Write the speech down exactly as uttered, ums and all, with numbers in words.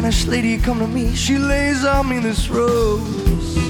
Spanish lady come to me, she lays on me this rose.